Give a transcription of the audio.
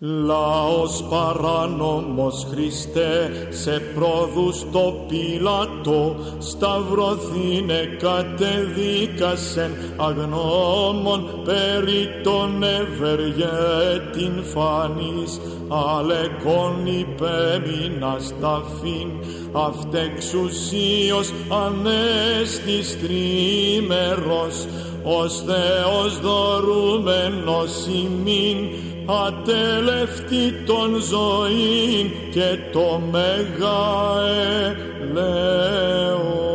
Λαός παράνομος Χριστέ, σε πρόδους το Πιλάτο, σταυρωθήνε κατεδίκασεν αγνώμων περί τον ευεργέτην φανής, αλεκόν υπέμεινας ταφήν, αυτεξουσίως ανέστης τρίμερος, ως Θεός δωρούμενος ημίν, ατελευτή των ζωήν και το μέγα ελέον.